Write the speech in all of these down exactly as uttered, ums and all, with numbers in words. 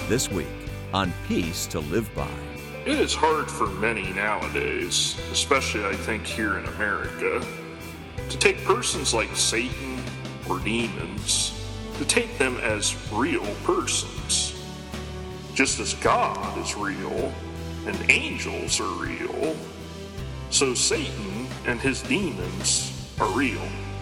This week on Peace to Live By. It is hard for many nowadays, especially I think here in America, to take persons like Satan or demons, to take them as real persons. Just as God is real and angels are real, so Satan and his demons are real.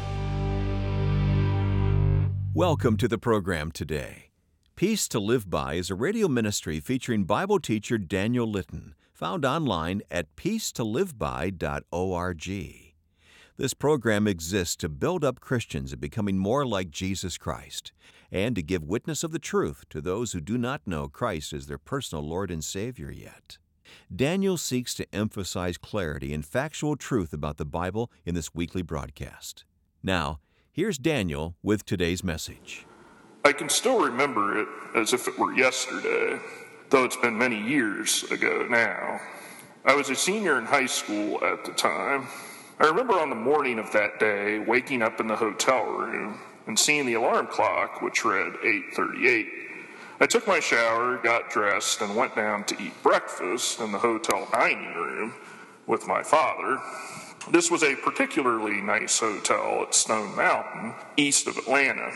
Welcome to the program today. Peace to Live By is a radio ministry featuring Bible teacher Daniel Litton, found online at peace to live by dot org. This program exists to build up Christians in becoming more like Jesus Christ and to give witness of the truth to those who do not know Christ as their personal Lord and Savior yet. Daniel seeks to emphasize clarity and factual truth about the Bible in this weekly broadcast. Now, here's Daniel with today's message. I can still remember it as if it were yesterday, though it's been many years ago now. I was a senior in high school at the time. I remember on the morning of that day waking up in the hotel room and seeing the alarm clock, which read eight thirty-eight. I took my shower, got dressed, and went down to eat breakfast in the hotel dining room with my father. This was a particularly nice hotel at Stone Mountain, east of Atlanta.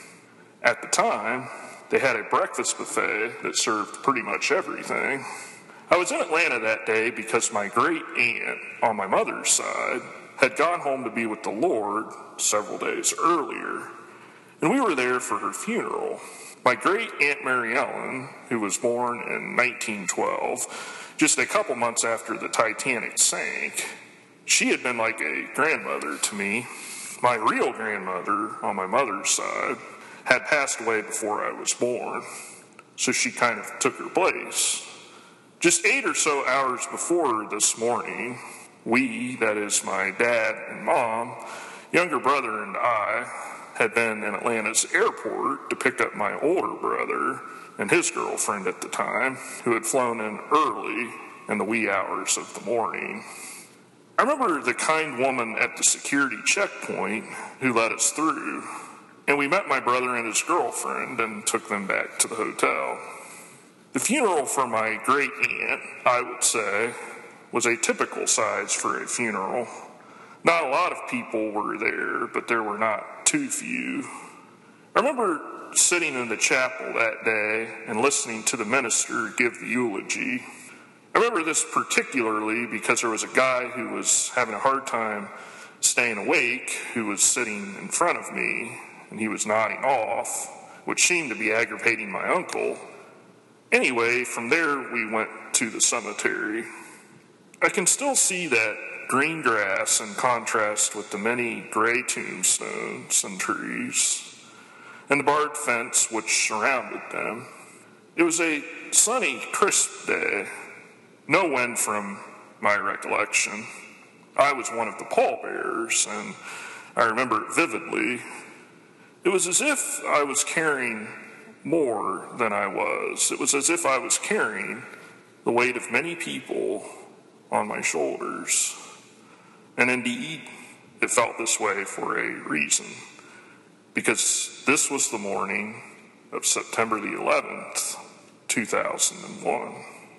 At the time, they had a breakfast buffet that served pretty much everything. I was in Atlanta that day because my great aunt on my mother's side had gone home to be with the Lord several days earlier, and we were there for her funeral. My great Aunt Mary Ellen, who was born in nineteen twelve, just a couple months after the Titanic sank, she had been like a grandmother to me. My real grandmother on my mother's side had passed away before I was born, so she kind of took her place. Just eight or so hours before this morning, we, that is my dad and mom, younger brother and I, had been in Atlanta's airport to pick up my older brother and his girlfriend at the time, who had flown in early in the wee hours of the morning. I remember the kind woman at the security checkpoint who let us through, and we met my brother and his girlfriend and took them back to the hotel. The funeral for my great aunt, I would say, was a typical size for a funeral. Not a lot of people were there, but there were not too few. I remember sitting in the chapel that day and listening to the minister give the eulogy. I remember this particularly because there was a guy who was having a hard time staying awake who was sitting in front of me, and he was nodding off, which seemed to be aggravating my uncle. Anyway, from there we went to the cemetery. I can still see that green grass in contrast with the many gray tombstones and trees, and the barbed fence which surrounded them. It was a sunny, crisp day. No wind from my recollection. I was one of the pallbearers, and I remember it vividly. It was as if I was carrying more than I was. It was as if I was carrying the weight of many people on my shoulders. And indeed, it felt this way for a reason. Because this was the morning of September the eleventh, two thousand one.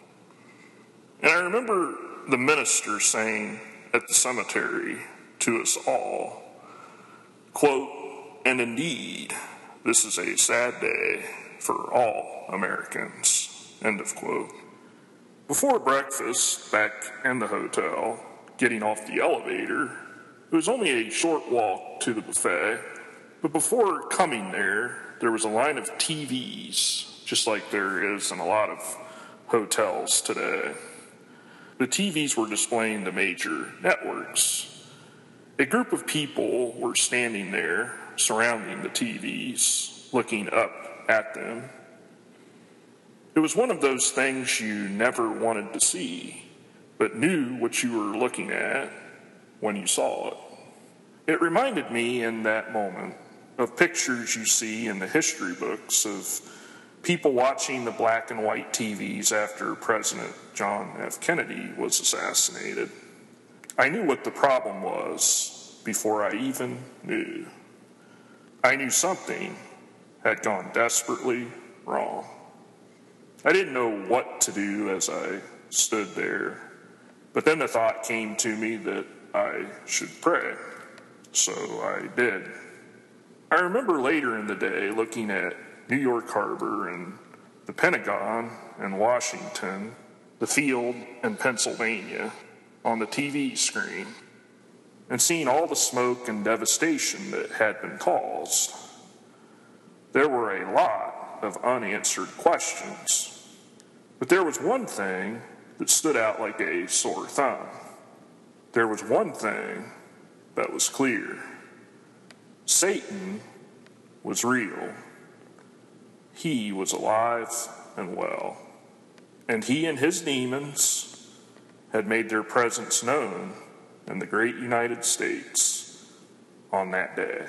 And I remember the minister saying at the cemetery to us all, quote, "And indeed, this is a sad day for all Americans," end of quote. Before breakfast, back in the hotel, getting off the elevator, it was only a short walk to the buffet, but before coming there, there was a line of T Vs, just like there is in a lot of hotels today. The T Vs were displaying the major networks. A group of people were standing there, surrounding the T Vs, looking up at them. It was one of those things you never wanted to see, but knew what you were looking at when you saw it. It reminded me in that moment of pictures you see in the history books of people watching the black and white T Vs after President John F. Kennedy was assassinated. I knew what the problem was before I even knew. I knew something had gone desperately wrong. I didn't know what to do as I stood there, but then the thought came to me that I should pray, so I did. I remember later in the day looking at New York Harbor and the Pentagon in Washington, the field in Pennsylvania on the T V screen, and seeing all the smoke and devastation that had been caused. There were a lot of unanswered questions, but there was one thing that stood out like a sore thumb. There was one thing that was clear. Satan was real. He was alive and well, and he and his demons had made their presence known in the great United States on that day.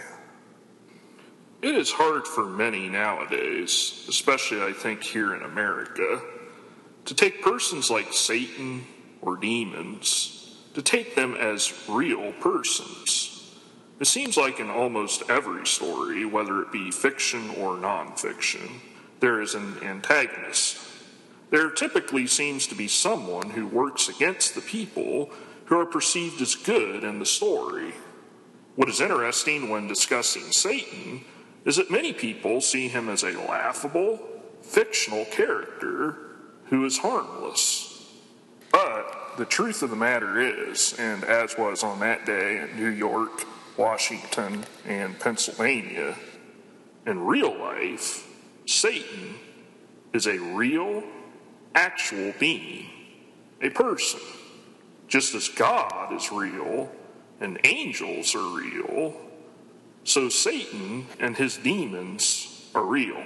It is hard for many nowadays, especially I think here in America, to take persons like Satan or demons, to take them as real persons. It seems like in almost every story, whether it be fiction or nonfiction, there is an antagonist. There typically seems to be someone who works against the people who are perceived as good in the story. What is interesting when discussing Satan is that many people see him as a laughable, fictional character who is harmless. But the truth of the matter is, and as was on that day in New York, Washington, and Pennsylvania, in real life, Satan is a real, actual being, a person. Just as God is real and angels are real, so Satan and his demons are real.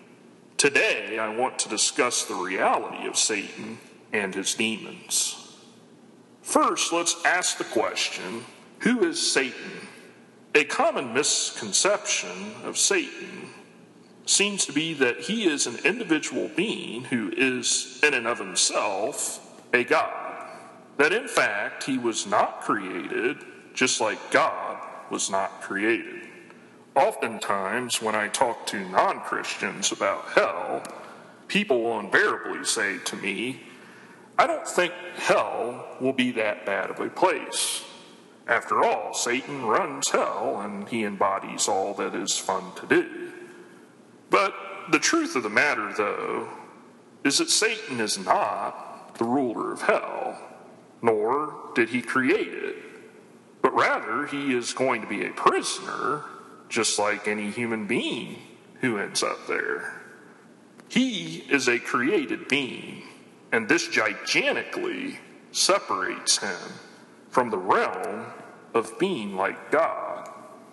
Today, I want to discuss the reality of Satan and his demons. First, let's ask the question, who is Satan? A common misconception of Satan seems to be that he is an individual being who is, in and of himself, a god. That in fact, he was not created just like God was not created. Oftentimes, when I talk to non-Christians about hell, people will invariably say to me, I don't think hell will be that bad of a place. After all, Satan runs hell and he embodies all that is fun to do. But the truth of the matter, though, is that Satan is not the ruler of hell, nor did he create it, but rather he is going to be a prisoner just like any human being who ends up there. He is a created being, and this gigantically separates him from the realm of being like God.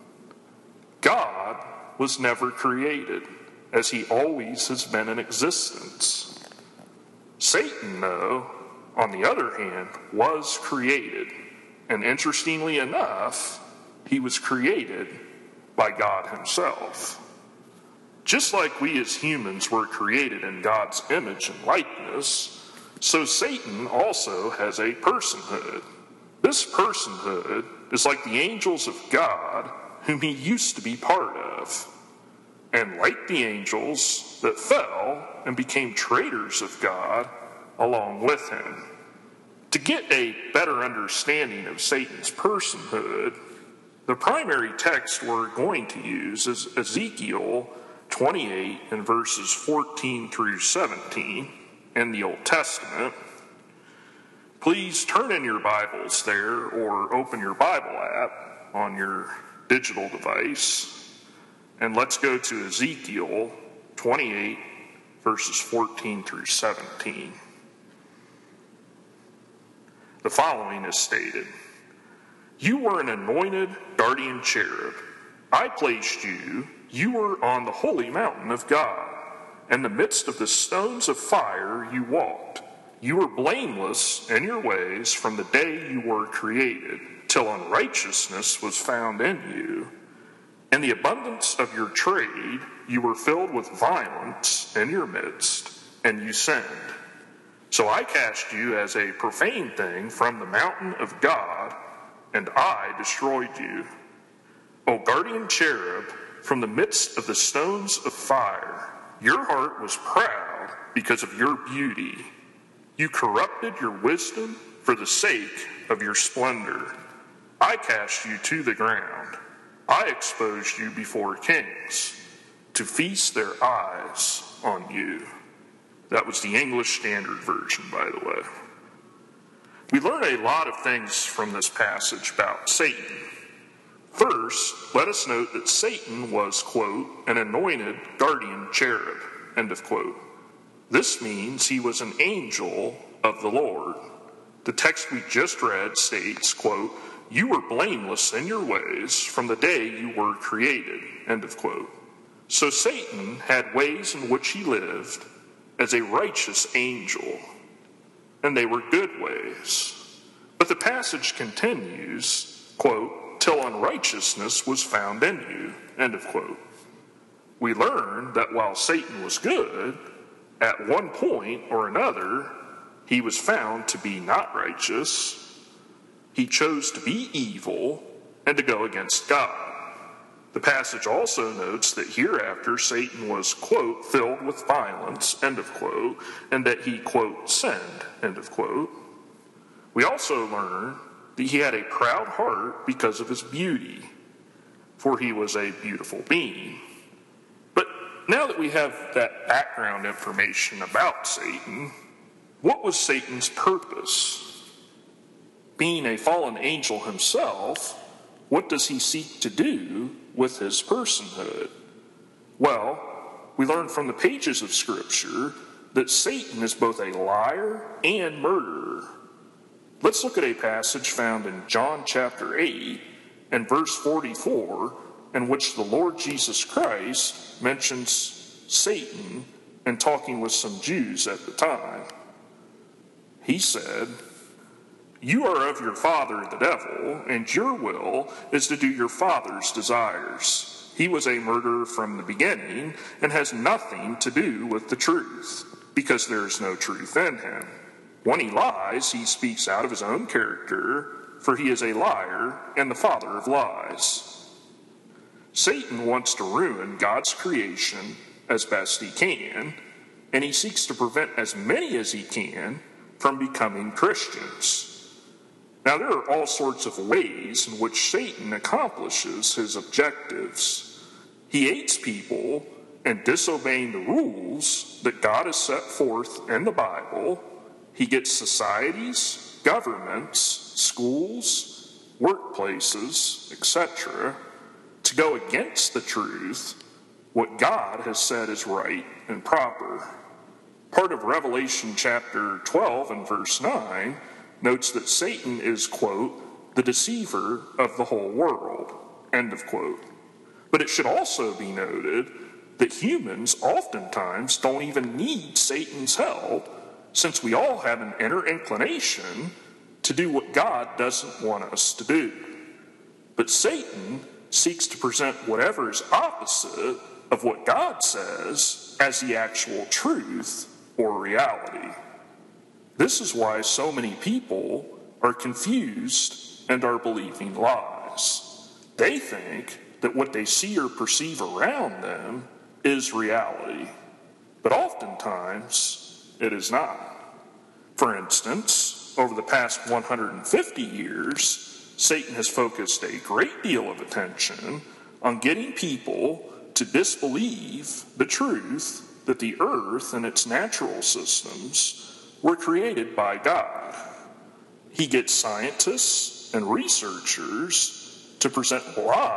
God was never created, as he always has been in existence. Satan, though, on the other hand, was created, and interestingly enough, he was created by God himself. Just like we as humans were created in God's image and likeness, so Satan also has a personhood. This personhood is like the angels of God, whom he used to be part of. And like the angels that fell and became traitors of God along with him. To get a better understanding of Satan's personhood, the primary text we're going to use is Ezekiel twenty-eight and verses fourteen through seventeen in the Old Testament. Please turn in your Bibles there or open your Bible app on your digital device, and let's go to Ezekiel twenty-eight verses fourteen through seventeen. The following is stated. You were an anointed guardian cherub. I placed you. You were on the holy mountain of God. In the midst of the stones of fire you walked. You were blameless in your ways from the day you were created, till unrighteousness was found in you. In the abundance of your trade you were filled with violence in your midst, and you sinned. So I cast you as a profane thing from the mountain of God, and I destroyed you. O guardian cherub, from the midst of the stones of fire, your heart was proud proud because of your beauty. You corrupted your wisdom for the sake of your splendor. I cast you to the ground. I exposed you before kings to feast their eyes on you. That was the English Standard Version, by the way. We learn a lot of things from this passage about Satan. First, let us note that Satan was, quote, an anointed guardian cherub, end of quote. This means he was an angel of the Lord. The text we just read states, quote, you were blameless in your ways from the day you were created, end of quote. So Satan had ways in which he lived as a righteous angel, and they were good ways. But the passage continues, quote, till unrighteousness was found in you, end of quote. We learn that while Satan was good, at one point or another, he was found to be not righteous. He chose to be evil and to go against God. The passage also notes that hereafter Satan was, quote, filled with violence, end of quote, and that he, quote, sinned, end of quote. We also learn that he had a proud heart because of his beauty, for he was a beautiful being. But now that we have that background information about Satan, what was Satan's purpose? Being a fallen angel himself, what does he seek to do with his personhood? Well, we learn from the pages of Scripture that Satan is both a liar and murderer. Let's look at a passage found in John chapter eight and verse forty-four, in which the Lord Jesus Christ mentions Satan and talking with some Jews at the time. He said, you are of your father the devil, and your will is to do your father's desires. He was a murderer from the beginning and has nothing to do with the truth, because there is no truth in him. When he lies, he speaks out of his own character, for he is a liar and the father of lies. Satan wants to ruin God's creation as best he can, and he seeks to prevent as many as he can from becoming Christians. Now, there are all sorts of ways in which Satan accomplishes his objectives. He hates people and disobeying the rules that God has set forth in the Bible. He gets societies, governments, schools, workplaces, et cetera, to go against the truth, what God has said is right and proper. Part of Revelation chapter twelve and verse nine notes that Satan is, quote, the deceiver of the whole world, end of quote. But it should also be noted that humans oftentimes don't even need Satan's help, since we all have an inner inclination to do what God doesn't want us to do. But Satan seeks to present whatever is opposite of what God says as the actual truth or reality. This is why so many people are confused and are believing lies. They think that what they see or perceive around them is reality, but oftentimes it is not. For instance, over the past one hundred fifty years, Satan has focused a great deal of attention on getting people to disbelieve the truth that the earth and its natural systems were created by God. He gets scientists and researchers to present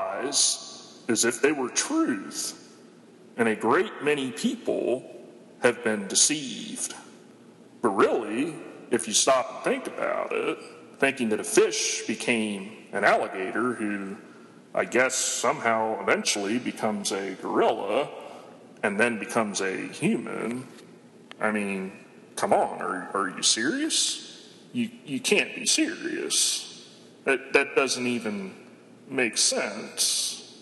lies as if they were truth, and a great many people have been deceived. But really, if you stop and think about it, thinking that a fish became an alligator who, I guess, somehow eventually becomes a gorilla and then becomes a human, I mean, come on, are, are you serious? You you can't be serious. That, that doesn't even make sense.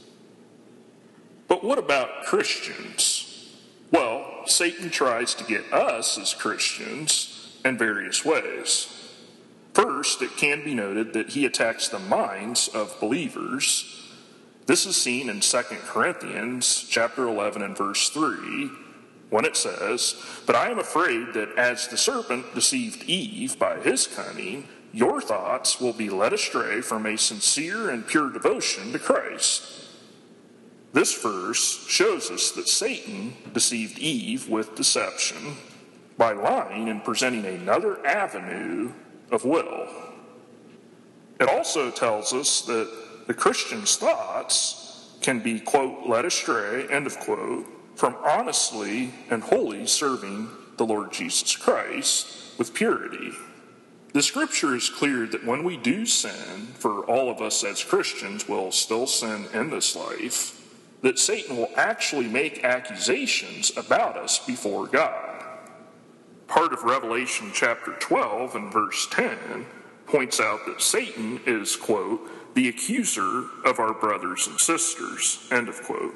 But what about Christians? Well, Satan tries to get us as Christians in various ways. First, it can be noted that he attacks the minds of believers. This is seen in Second Corinthians chapter eleven and verse three, when it says, "But I am afraid that as the serpent deceived Eve by his cunning, your thoughts will be led astray from a sincere and pure devotion to Christ." This verse shows us that Satan deceived Eve with deception by lying and presenting another avenue of will. It also tells us that the Christian's thoughts can be, quote, led astray, end of quote, from honestly and wholly serving the Lord Jesus Christ with purity. The scripture is clear that when we do sin, for all of us as Christians will still sin in this life, that Satan will actually make accusations about us before God. Part of Revelation chapter twelve and verse ten points out that Satan is, quote, the accuser of our brothers and sisters, end of quote.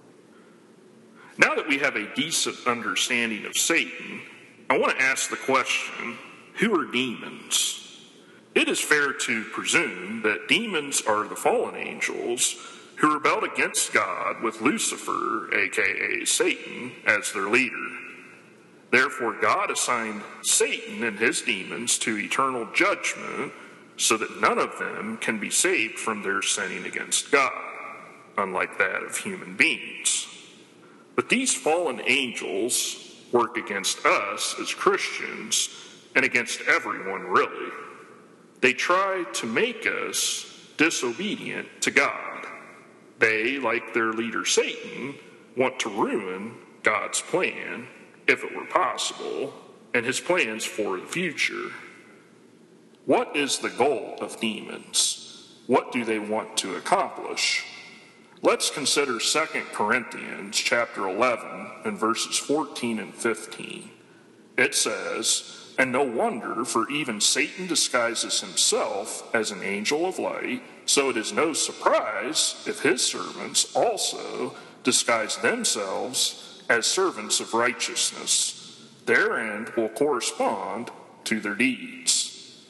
Now that we have a decent understanding of Satan, I want to ask the question, who are demons? It is fair to presume that demons are the fallen angels who rebelled against God with Lucifer, aka Satan, as their leader. Therefore, God assigned Satan and his demons to eternal judgment so that none of them can be saved from their sinning against God, unlike that of human beings. But these fallen angels work against us as Christians and against everyone, really. They try to make us disobedient to God. They, like their leader Satan, want to ruin God's plan, if it were possible, and his plans for the future. What is the goal of demons? What do they want to accomplish? Let's consider Second Corinthians chapter eleven and verses fourteen and fifteen. It says, "And no wonder, for even Satan disguises himself as an angel of light, so it is no surprise if his servants also disguise themselves as servants of righteousness. Their end will correspond to their deeds."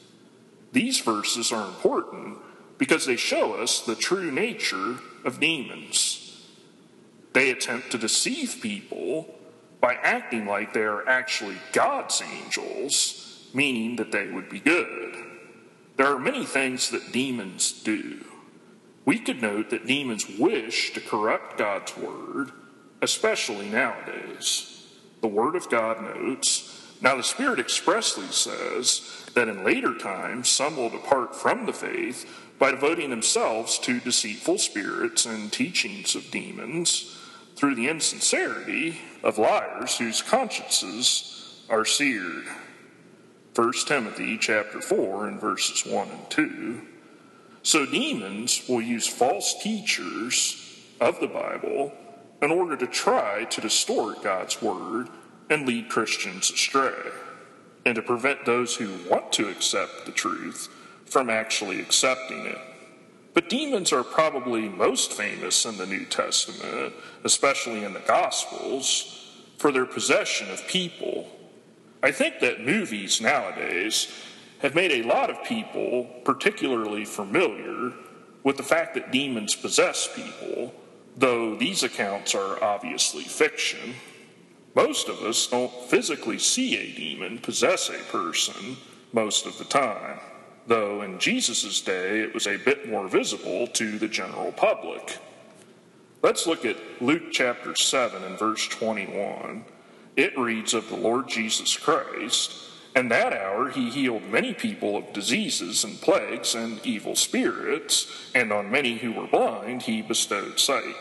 These verses are important because they show us the true nature of demons. They attempt to deceive people by acting like they are actually God's angels, meaning that they would be good. There are many things that demons do. We could note that demons wish to corrupt God's word, especially nowadays. The word of God notes, "Now the Spirit expressly says that in later times some will depart from the faith by devoting themselves to deceitful spirits and teachings of demons, through the insincerity of liars whose consciences are seared." First Timothy chapter four and verses one and two. So demons will use false teachers of the Bible in order to try to distort God's word and lead Christians astray, and to prevent those who want to accept the truth from actually accepting it. But demons are probably most famous in the New Testament, especially in the Gospels, for their possession of people. I think that movies nowadays have made a lot of people particularly familiar with the fact that demons possess people, though these accounts are obviously fiction. Most of us don't physically see a demon possess a person most of the time, though in Jesus' day it was a bit more visible to the general public. Let's look at Luke chapter seven and verse twenty-one. It reads of the Lord Jesus Christ, "And that hour he healed many people of diseases and plagues and evil spirits, and on many who were blind he bestowed sight."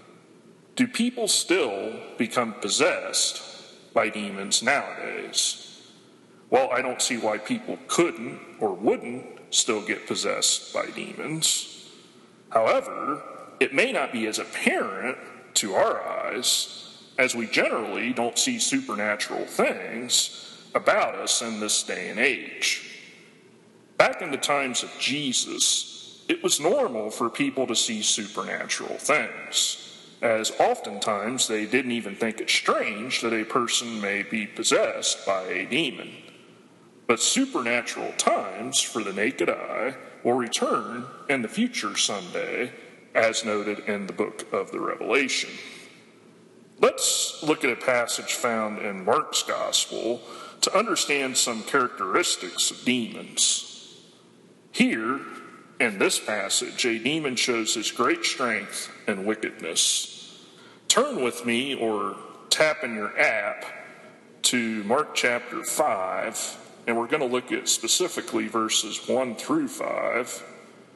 Do people still become possessed by demons nowadays? Well, I don't see why people couldn't or wouldn't still get possessed by demons. However, it may not be as apparent to our eyes, as we generally don't see supernatural things about us in this day and age. Back in the times of Jesus, it was normal for people to see supernatural things, as oftentimes they didn't even think it strange that a person may be possessed by a demon. But supernatural times for the naked eye will return in the future someday, as noted in the book of the Revelation. Let's look at a passage found in Mark's Gospel to understand some characteristics of demons. Here, in this passage, a demon shows his great strength and wickedness. Turn with me or tap in your app to Mark chapter five, and we're going to look at specifically verses one through five.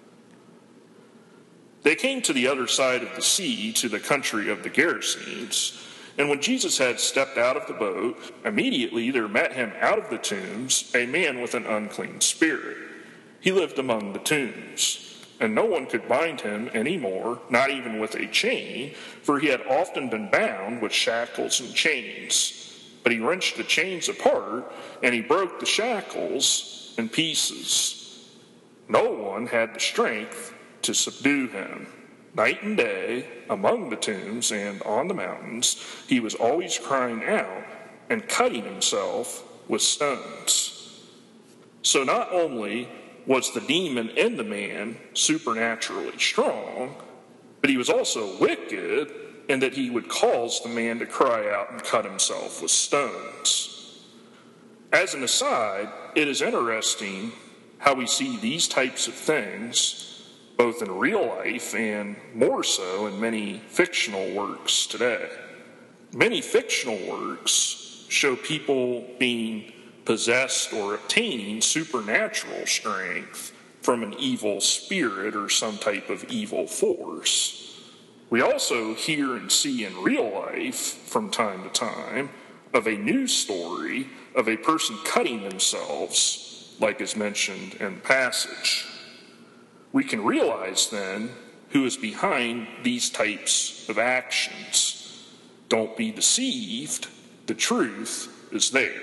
They came to the other side of the sea, to the country of the Gerasenes. And when Jesus had stepped out of the boat, immediately there met him out of the tombs a man with an unclean spirit. He lived among the tombs, and no one could bind him any more, not even with a chain, for he had often been bound with shackles and chains. But he wrenched the chains apart, and he broke the shackles in pieces. No one had the strength to subdue him. Night and day, among the tombs and on the mountains, he was always crying out and cutting himself with stones. So not only was the demon in the man supernaturally strong, but he was also wicked in that he would cause the man to cry out and cut himself with stones. As an aside, it is interesting how we see these types of things both in real life and more so in many fictional works today. Many fictional works show people being possessed or obtaining supernatural strength from an evil spirit or some type of evil force. We also hear and see in real life from time to time of a news story of a person cutting themselves, like is mentioned in the passage. We can realize then who is behind these types of actions. Don't be deceived, the truth is there.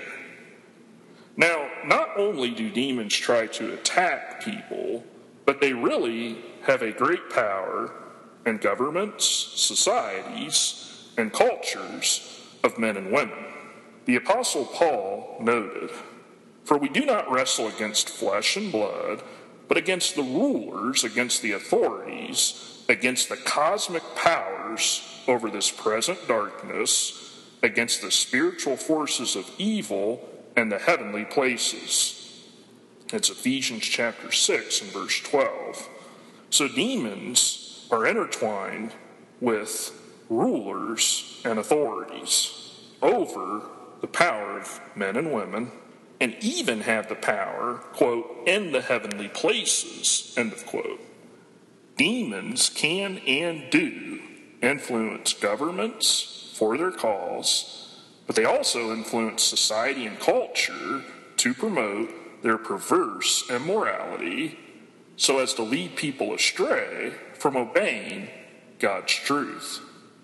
Now, not only do demons try to attack people, but they really have a great power in governments, societies, and cultures of men and women. The Apostle Paul noted, "For we do not wrestle against flesh and blood, but against the rulers, against the authorities, against the cosmic powers over this present darkness, against the spiritual forces of evil in the heavenly places." It's Ephesians chapter six and verse twelve. So demons are intertwined with rulers and authorities over the power of men and women, and even have the power, quote, in the heavenly places, end of quote. Demons can and do influence governments for their cause, but they also influence society and culture to promote their perverse immorality so as to lead people astray from obeying God's truth.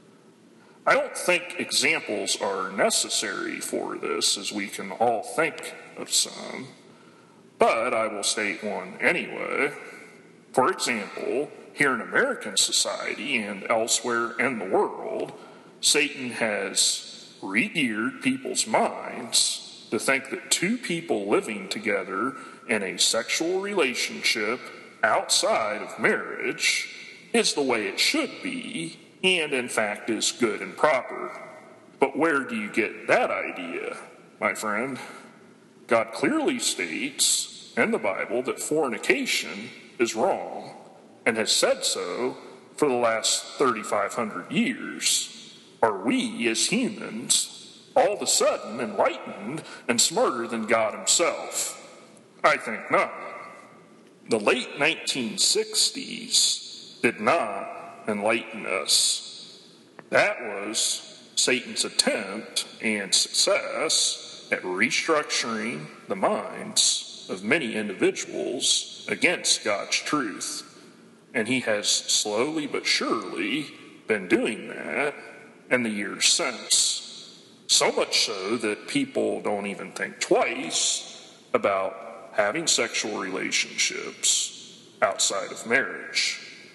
I don't think examples are necessary for this, as we can all think of some, but I will state one anyway. For example, here in American society and elsewhere in the world, Satan has re-geared people's minds to think that two people living together in a sexual relationship outside of marriage is the way it should be, and in fact is good and proper. But where do you get that idea, my friend? God clearly states in the Bible that fornication is wrong, and has said so for the last thirty-five hundred years. Are we, as humans, all of a sudden enlightened and smarter than God himself? I think not. The late nineteen sixties did not enlighten us. That was Satan's attempt and success at restructuring the minds of many individuals against God's truth. And he has slowly but surely been doing that in the years since. So much so that people don't even think twice about having sexual relationships outside of marriage.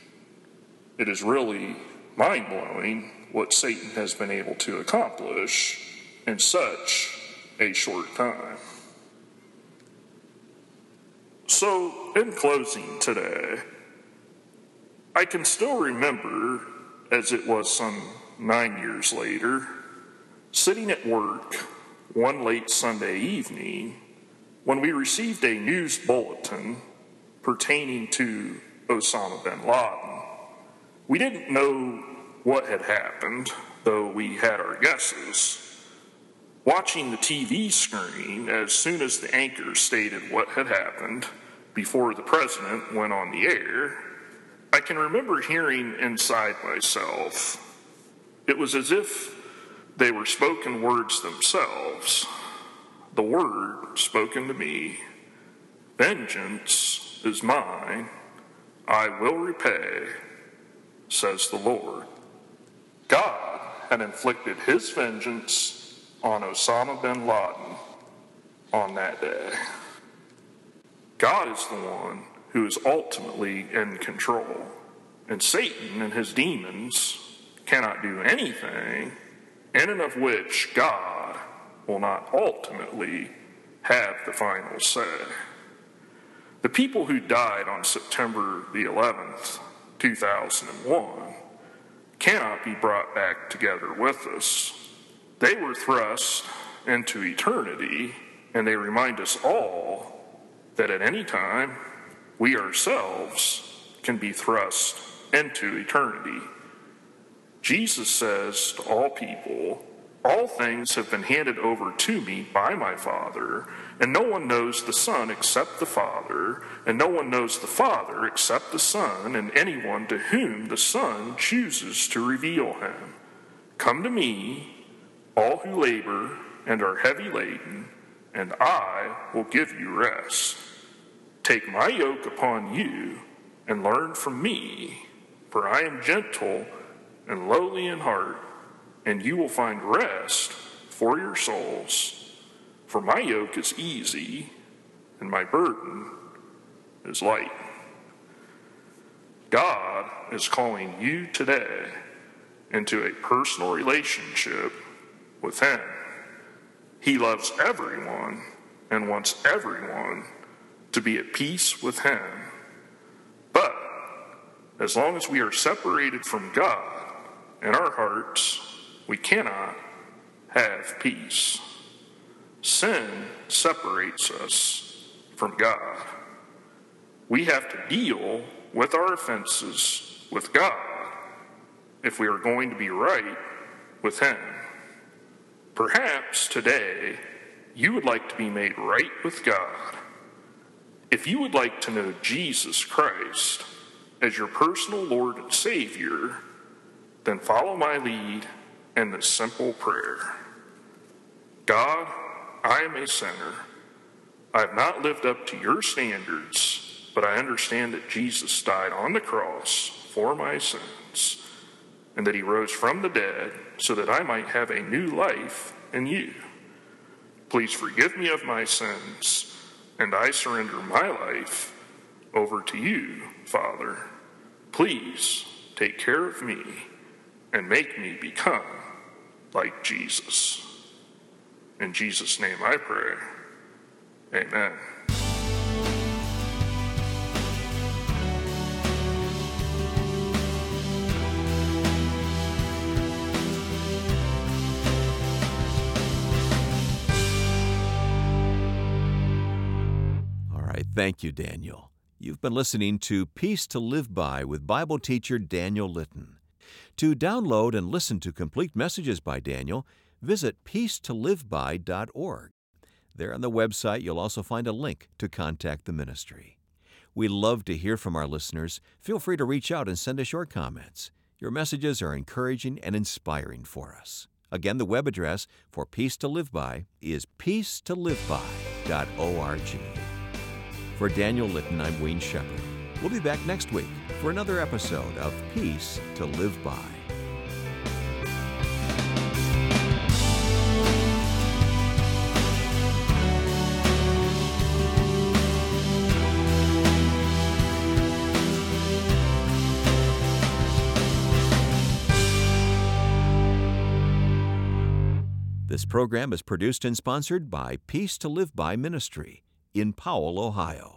It is really mind-blowing what Satan has been able to accomplish in such a short time. So, in closing today, I can still remember, as it was some nine years later, sitting at work one late Sunday evening when we received a news bulletin pertaining to Osama bin Laden. We didn't know what had happened, though we had our guesses. Watching the T V screen as soon as the anchor stated what had happened before the president went on the air, I can remember hearing inside myself, it was as if they were spoken words themselves. The word spoken to me, "Vengeance is mine, I will repay, says the Lord." God had inflicted his vengeance on Osama bin Laden on that day. God is the one who is ultimately in control, and Satan and his demons cannot do anything in and of which God will not ultimately have the final say. The people who died on September the eleventh, two thousand one, cannot be brought back together with us. They were thrust into eternity, and they remind us all that at any time, we ourselves can be thrust into eternity. Jesus says to all people, "All things have been handed over to me by my Father, and no one knows the Son except the Father, and no one knows the Father except the Son, and anyone to whom the Son chooses to reveal him. Come to me, all who labor and are heavy laden, and I will give you rest. Take my yoke upon you and learn from me, for I am gentle and lowly in heart, and you will find rest for your souls. For my yoke is easy, and my burden is light." God is calling you today into a personal relationship with him. He loves everyone and wants everyone to be at peace with him. But as long as we are separated from God in our hearts, we cannot have peace. Sin separates us from God. We have to deal with our offenses with God if we are going to be right with him. Perhaps today you would like to be made right with God. If you would like to know Jesus Christ as your personal Lord and Savior, then follow my lead in this simple prayer. God, I am a sinner. I have not lived up to your standards, but I understand that Jesus died on the cross for my sins, and that he rose from the dead so that I might have a new life in you. Please forgive me of my sins, and I surrender my life over to you, Father. Please take care of me and make me become like Jesus. In Jesus' name I pray. Amen. All right, thank you, Daniel. You've been listening to Peace to Live By with Bible teacher Daniel Litton. To download and listen to complete messages by Daniel, visit peace to live by dot org. There on the website, you'll also find a link to contact the ministry. We love to hear from our listeners. Feel free to reach out and send us your comments. Your messages are encouraging and inspiring for us. Again, the web address for Peace to Live By is peace to live by dot org. For Daniel Litton, I'm Wayne Shepherd. We'll be back next week for another episode of Peace to Live By. This program is produced and sponsored by Peace to Live By Ministry in Powell, Ohio.